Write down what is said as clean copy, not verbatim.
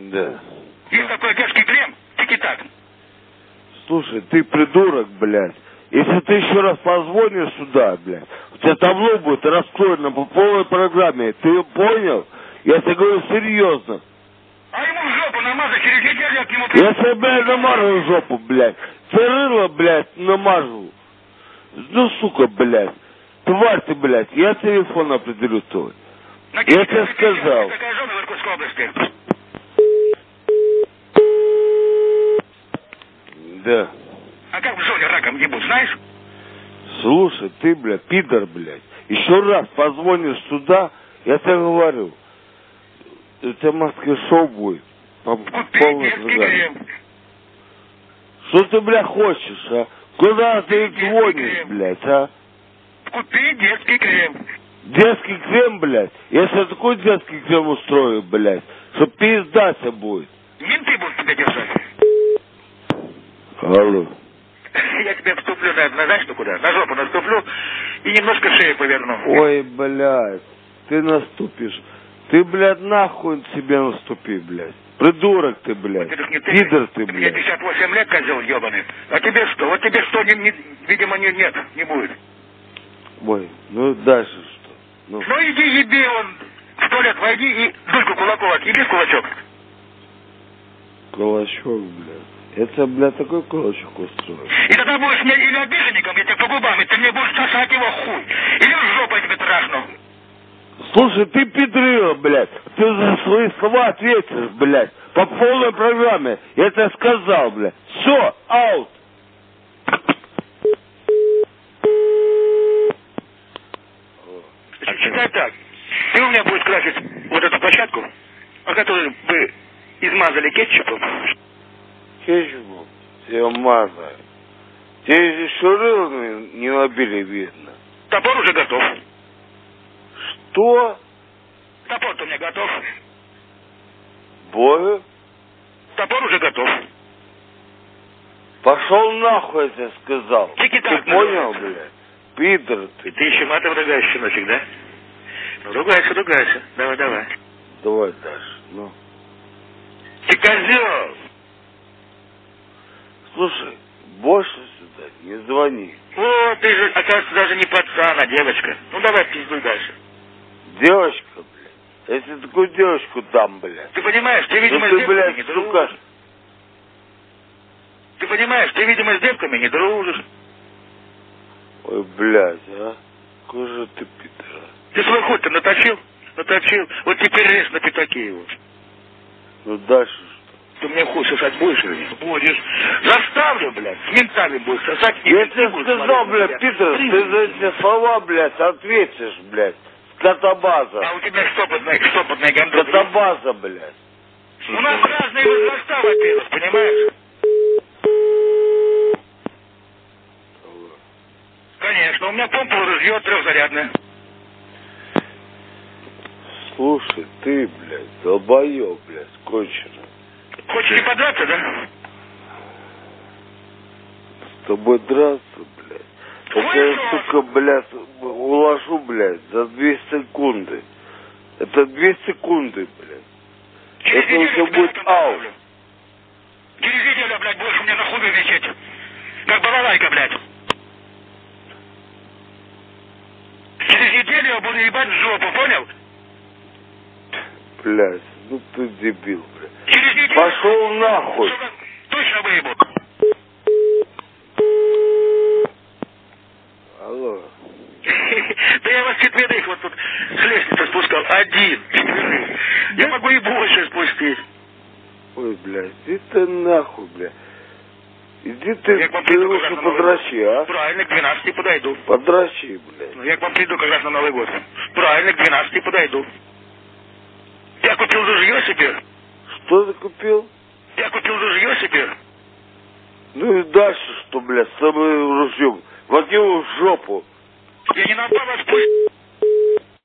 Да. Есть такой детский крем, тики-так. Слушай, ты придурок, блядь. Если ты еще раз позвонишь сюда, блядь, у тебя табло будет расстроено по полной программе. Ты ее понял? Я тебе говорю серьезно. А ему в жопу намазать, через неделю я к нему... Я тебе, блядь, намажу жопу, блядь. Ты рыло, блядь, намажу. Ну, сука, блядь. Тварь ты, блядь. Я телефон определю твой. Я тебе сказал. Такая жена в Иркутской области. Да. А как в зоне раком ебут, знаешь? Слушай, ты, блядь, пидор, блядь. Еще раз позвонишь сюда, я тебе говорю. У тебя маски-шоу будет. Купи Полный детский программе. крем. Что ты, блядь, хочешь, а? Куда ты звонишь, блядь, а? Купи детский крем. Детский крем, блядь. Я сейчас такой детский крем устрою, блядь, что пиздаться будет. Менты будут тебя держать. Алло. Я тебе вступлю, знаешь, что куда? На жопу наступлю и немножко шею поверну. Ой, блядь, ты наступишь. Ты, блядь, нахуй себе наступи, блядь. Придурок ты, блядь. Пидор ты, Мне блядь. 58 лет, козел ебаный. А тебе что? Вот тебе что, видимо, нет, не будет. Ой, ну дальше что? Ну иди еби, он в туалет войди и Дульку Кулакова отъеби в кулачок. кулачок, блядь. Я тебе, блядь, такой кулачок устрою. И тогда будешь мне или обиженником, я тебе по губам, и ты мне будешь сосать его хуй. Или в жопу я тебе трахну. Слушай, ты педрила, блядь. Ты за свои слова ответишь, блядь. По полной программе. Я тебе сказал, блядь. Все, аут. Считай так. Ты у меня будешь красить вот эту площадку, о которой вы измазали кетчупом. Кетчупом? Тебя мазали. Тебе еще рыло не набили, видно. Топор уже готов. Что? Топор-то у меня готов. Бою? Топор уже готов. Пошел нахуй, я тебе сказал. Тики-так, Ты понял, блядь? Пидор ты. И ты еще матом ругаешься, щеночек, да? Ну, ругайся. Давай. Давай дальше, ну. Ты козел! Слушай, больше сюда не звони. О, ты же, оказывается, даже не пацан, а девочка. Ну, давай пиздуй дальше. Девочка, блядь. Если такую девочку дам, блядь. Ты понимаешь, ты, видимо, ну с ты, девками блядь, не сука. дружишь. Ты понимаешь, ты, видимо, с девками не дружишь. Ой, блядь, а. Какой же ты пидор. Ты свой хуй-то наточил? Вот теперь режь на пятаки его. Ну дальше что? Ты мне хуй сосать будешь или нет? Будешь. Заставлю, блядь, с ментами будешь сосать. Я тебе сказал, блядь, пидор, ты за эти слова, блядь, ответишь, блядь. Скотобаза. А у тебя штопотная гандон. Скотобаза, блядь. У нас разные возраста, во-первых, понимаешь? Конечно, у меня помпа ружье трехзарядная. Слушай, ты, блядь, долбоёб, блядь, конченый. Хочешь не подраться, да? С тобой драться, блядь. Это я, сука, блядь, уложу, блядь, за 2 секунды. Это 2 секунды, блядь. Это уже будет аут. Через неделю, блядь, будешь у меня на хуй висеть. Как балалайка, блядь. Через неделю я буду ебать в жопу, понял? Блядь, ну ты дебил, блядь. Через неделю... Пошел нахуй. Точно выебу. Алло. Да я вас четверых вот тут с лестницы спускал. Один. Я могу и больше спустить. Ой, блядь, иди ты нахуй, блядь. Иди ты лучше подращи, а? Правильно, к 12 подойду. Подращи, блядь. Ну, я к вам приду как раз на Новый год. Правильно, к 12 подойду. Я купил ружье себе. Что ты купил? Я купил ружье себе. Ну и дальше что, блядь, с тобой ружьем? Возьми его в жопу. Я не напал, а спустил.